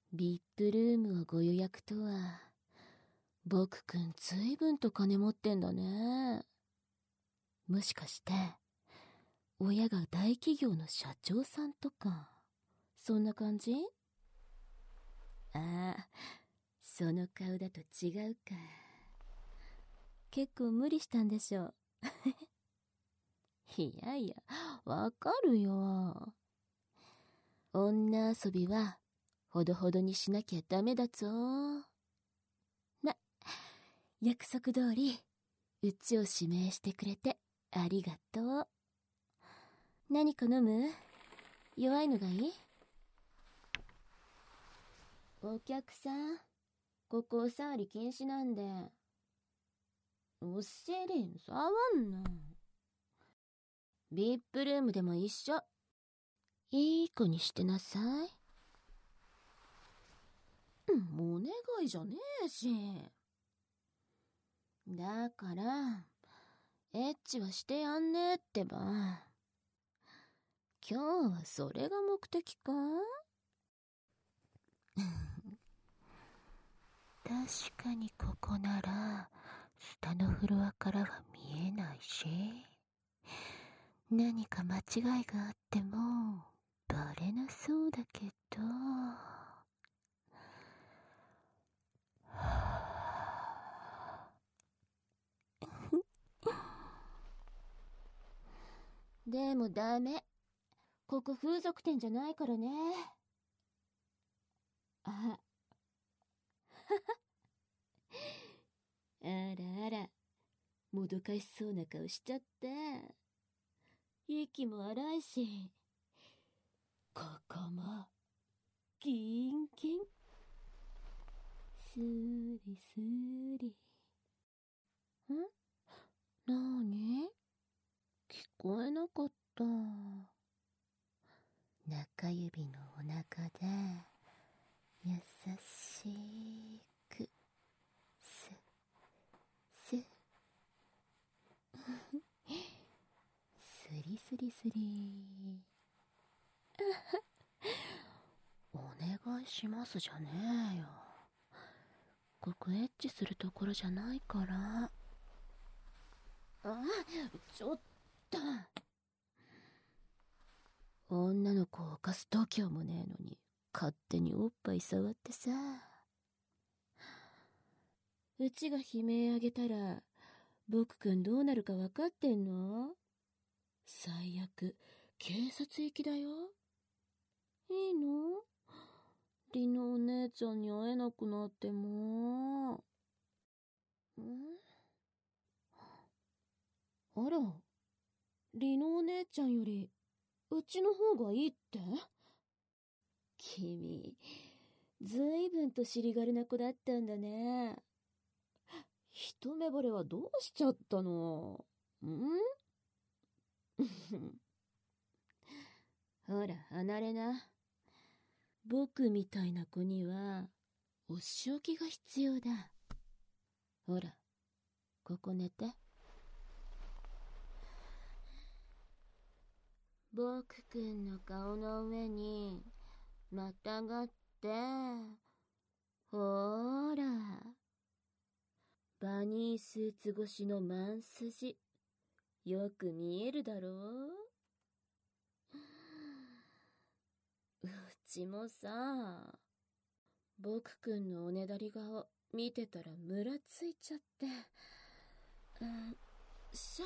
ビップルームをご予約とは、僕くんずいぶんと金持ってんだね。もしかして、親が大企業の社長さんとか、そんな感じ？ああ、その顔だと違うか。結構無理したんでしょう。いやいや、わかるよ。女遊びは、ほどほどにしなきゃダメだぞ。ま、約束通り、うちを指名してくれてありがとう。何か飲む？弱いのがいい？お客さん、ここお触り禁止なんで。お尻触んな。ビップルームでも一緒。いい子にしてなさい。お願いじゃねえし。だから、エッチはしてやんねえってば。今日はそれが目的か？確かにここなら、下のフロアからは見えないし、何か間違いがあっても、バレなそうだけど。でもダメ。ここ風俗店じゃないからね。ああらあら、もどかしそうな顔しちゃった。息も荒いし、ここも、キンキン。スリスリ。なーに？聞こえなかった。中指のお腹で、優しく、す、す、すりすりすり。お願いしますじゃねえよ。ここエッチするところじゃないから。ちょっと。女の子を犯す度胸もねえのに、勝手におっぱい触ってさ。うちが悲鳴あげたら、僕くんどうなるか分かってんの？最悪、警察行きだよ。いいの？リノお姉ちゃんに会えなくなっても。あら、リノお姉ちゃんより、うちの方がいいって？君、ずいぶんと尻軽な子だったんだね。一目惚れはどうしちゃったの？ほら、離れな。僕みたいな子には、お仕置きが必要だ。ほら、ここ寝て。僕くんの顔の上に、またがって、ほーら。バニースーツ越しのマンスジ、よく見えるだろう？うちもさ、僕くんのおねだり顔見てたらムラついちゃって。しょ。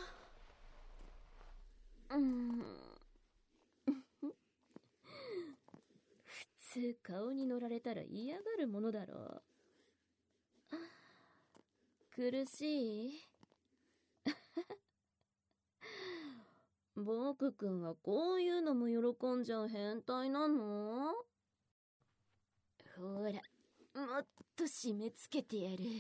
普通顔に乗られたら嫌がるものだろう。苦しい？僕くんはこういうのも喜んじゃう変態なの？ほら、もっと締め付けてやる。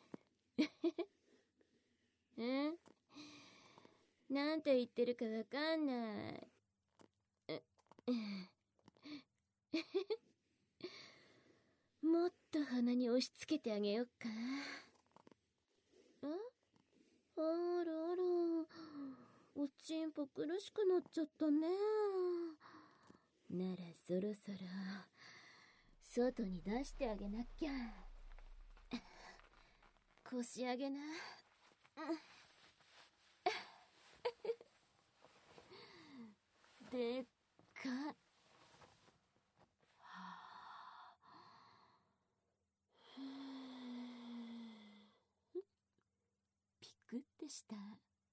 なんて言ってるかわかんない。もっと鼻に押し付けてあげよっか。あらあら、おちんぽ苦しくなっちゃったね。ならそろそろ、 外に出してあげなきゃ。腰上げな。でっか。ピクってした。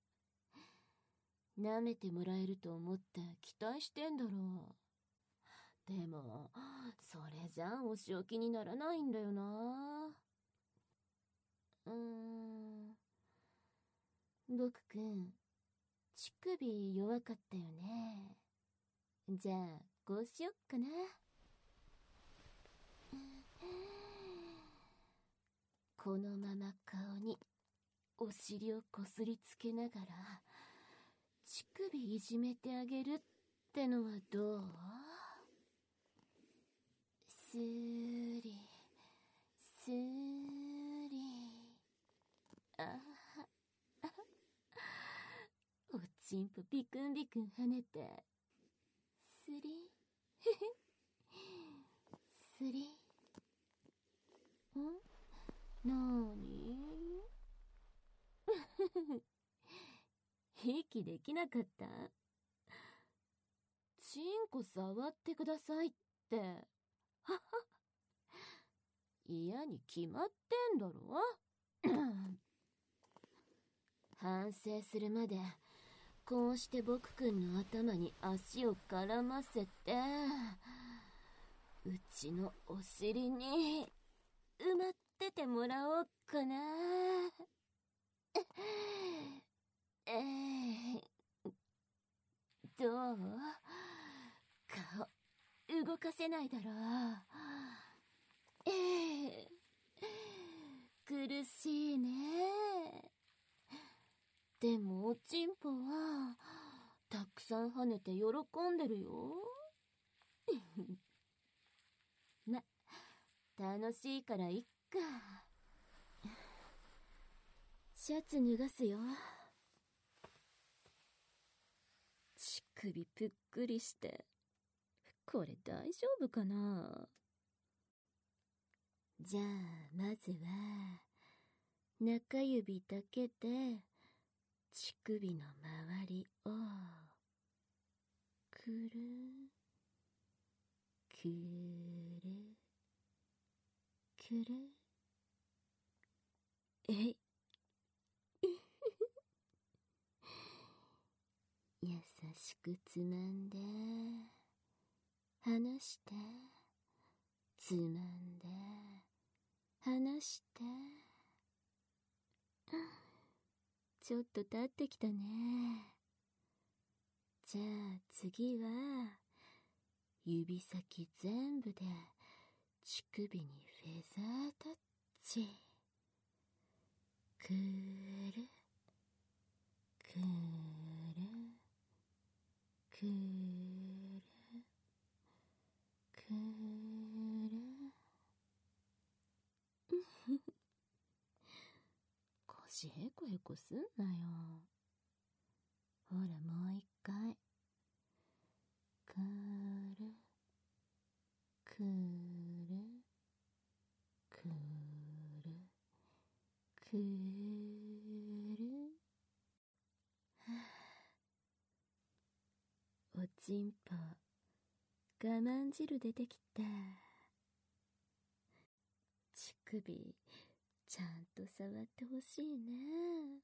舐めてもらえると思って期待してんだろう。でも、それじゃあお仕置きにならないんだよな。僕くん、乳首弱かったよね。じゃあ、こうしよっかな。このまま顔にお尻をこすりつけながら乳首いじめてあげるってのはどう？スーリスーリ。おちんぽビクンビクン跳ねてスリスリ。なーに？息できなかった？チンコ触ってくださいって。嫌に決まってんだろ。反省するまでこうして僕くんの頭に足を絡ませて、うちのお尻に埋まっててもらおうかな。どう？顔動かせないだろう。苦しいね。でもおちんぽはたくさん跳ねて喜んでるよ。ま、楽しいからいっか。シャツ脱がすよ。乳首ぷっくりして、これ大丈夫かな？じゃあまずは中指だけで乳首の周りをくるくるくる。優しくつまんで離して、つまんで離して。ちょっと立ってきたね。じゃあ次は指先全部で乳首にフェザータッチ。くるくるくるくる。腰へこへこすんなよ。ほらもう一回。くるくるくるくる。おちんぽ我慢汁出てきた。乳首ちゃんと触ってほしいね。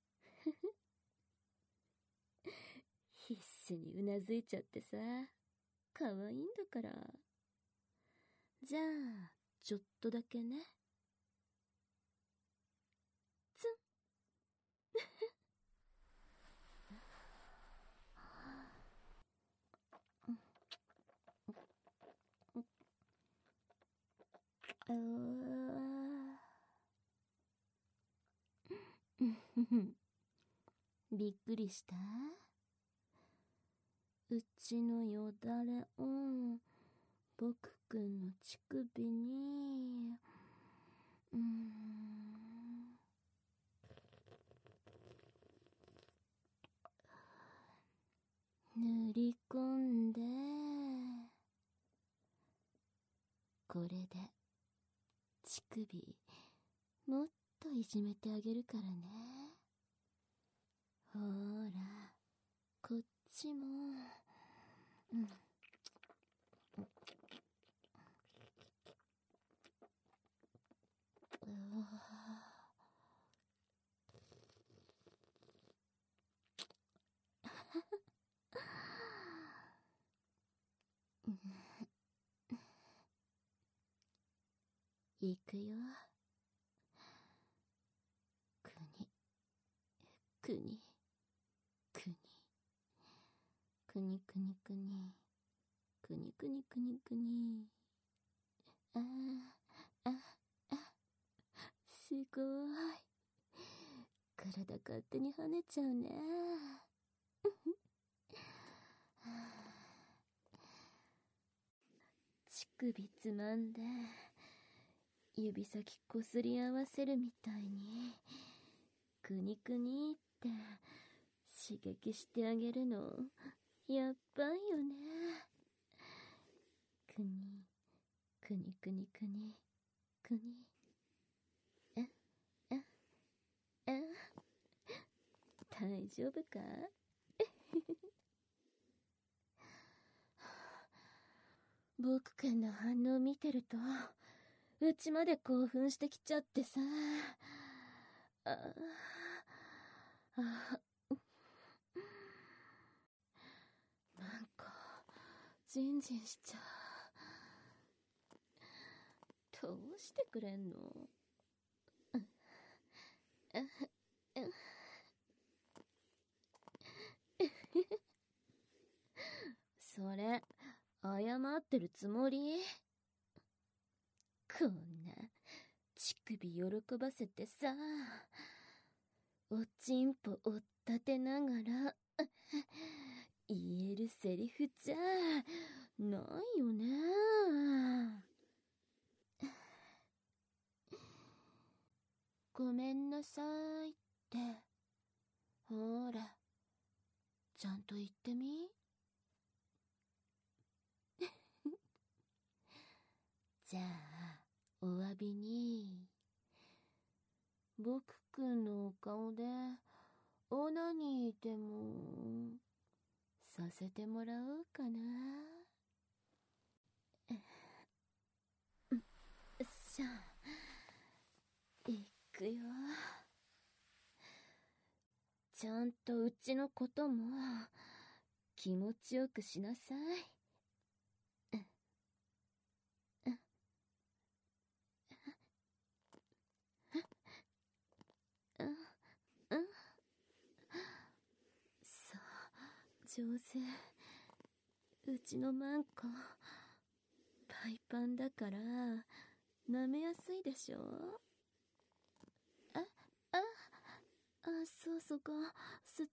必死にうなずいちゃってさ、可愛いんだから。じゃあちょっとだけね。ツン。びっくりした？うちのよだれを僕くんの乳首に塗り込んで、 これで乳首もっといじめてあげるからね。ほーら、こっちも。うん。行くよ。くに、くに、くにくにくに、くにくにくにくに。ああ、あ、すごい。体勝手に跳ねちゃうね。乳首つまんで、指先こすり合わせるみたいに、くにくにって刺激してあげるの、やっばいよね。くに、くにくにくに、くに。大丈夫か？僕くんの反応見てると、うちまで興奮してきちゃってさ。なんか、ジンジンしちゃう。どうしてくれんの？それ、謝ってるつもり？こんな、乳首喜ばせてさ、おちんぽ追っ立てながら、言えるセリフじゃ、ないよね。ごめんなさいって、ほら、ちゃんと言ってみ。じゃあ、お詫びに、僕くんのお顔で、オナニーでも、させてもらおうかな。さあ、いくよ。ちゃんとうちのことも、気持ちよくしなさい。そう、上手。うちのマンコ、パイパンだから、舐めやすいでしょ？そうそこ、吸って。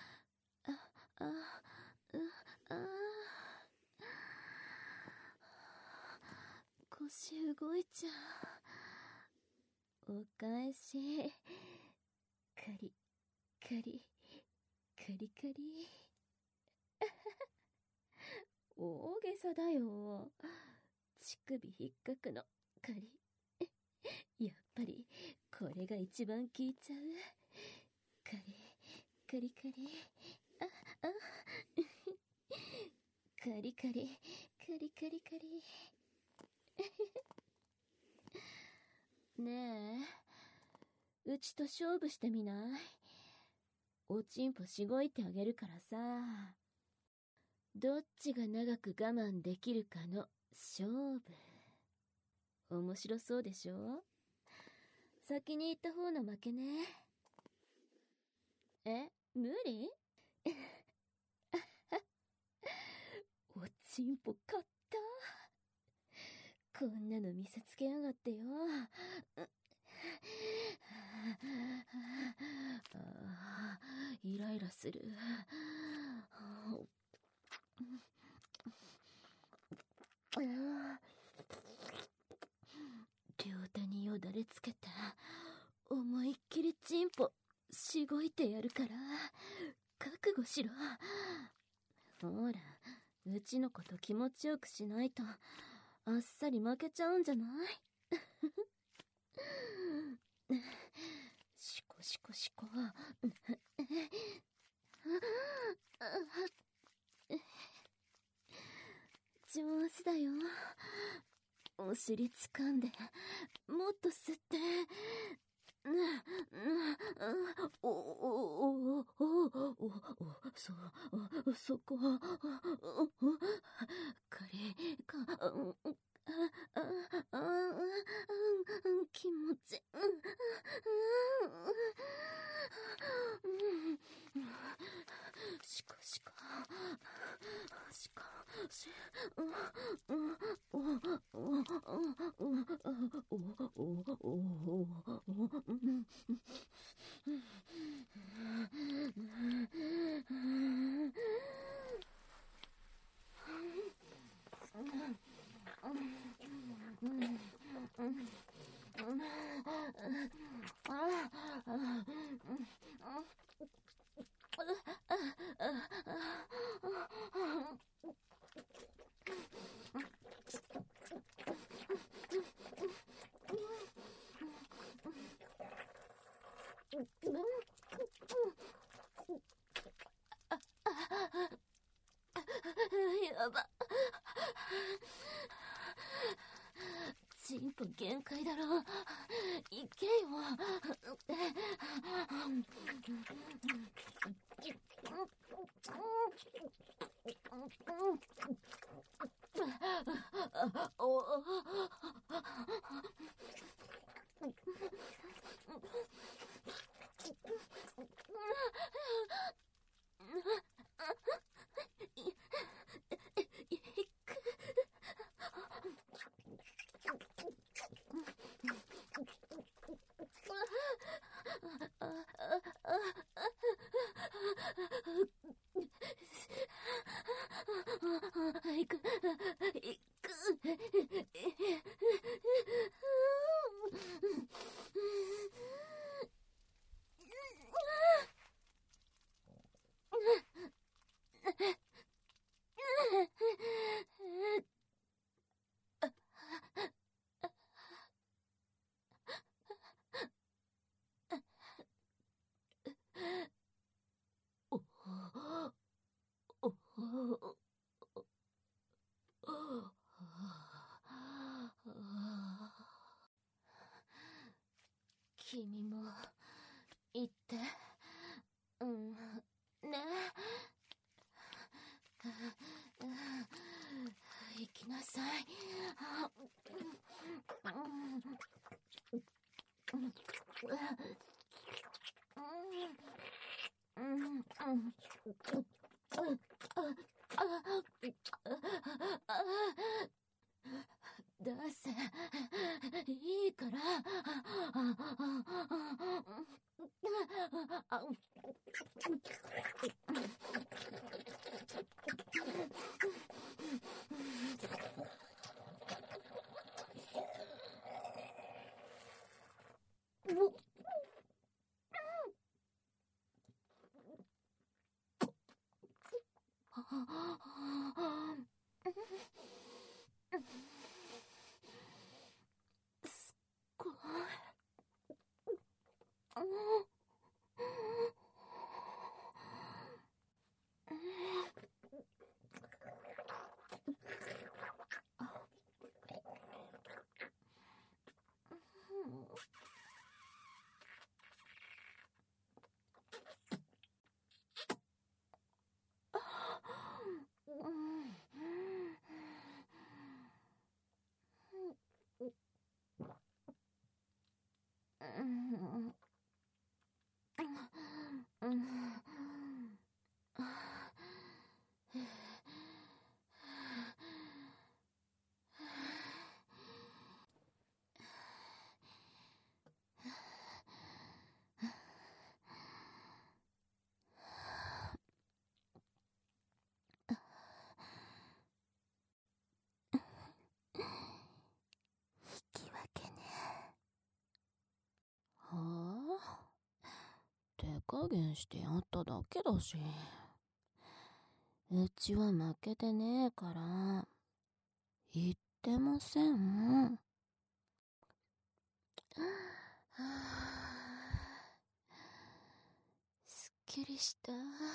腰動いちゃう。お返し。カリ、カリ、カリカリ。大げさだよ。乳首引っかくの、カリ。やっぱり、これが一番効いちゃう。カリ、カリカリ。カリカリ、カリカリカリ。ねえ、うちと勝負してみない？おちんぽしごいてあげるからさ。どっちが長く我慢できるかの勝負。面白そうでしょ？先に行った方の負けね。無理？おちんぽ勝った。こんなの見せつけやがってよ。イライラする。両手によだれつけて、思いっきりチンポしごいてやるから、覚悟しろ。ほら、うちのこと気持ちよくしないと、 あっさり負けちゃうんじゃない？しこしこしこ。上手だよ。お尻掴んで、もっと吸って。そこ、気持ち、しこしこ、しこ、し、やば。チンポ限界だろ。いけよ。行く。君も行って。ね。行きなさい。出せ。いいから。すっごい。引き分けね。はあ、手加減してやっただけだし。うちは負けてねえから。言ってしてません。すっきりした。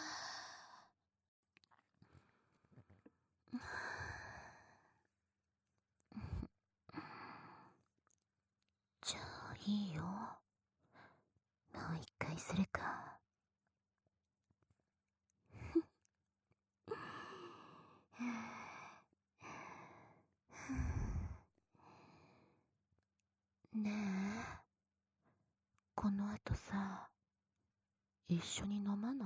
じゃあいいよ。もう一回するか。ねえ、この後さ、一緒に飲まない？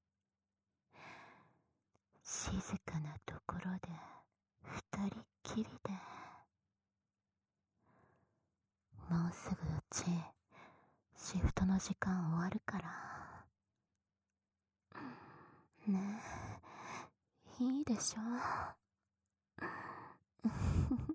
静かなところで二人っきりで。もうすぐうちシフトの時間終わるから。ねえ、いいでしょ。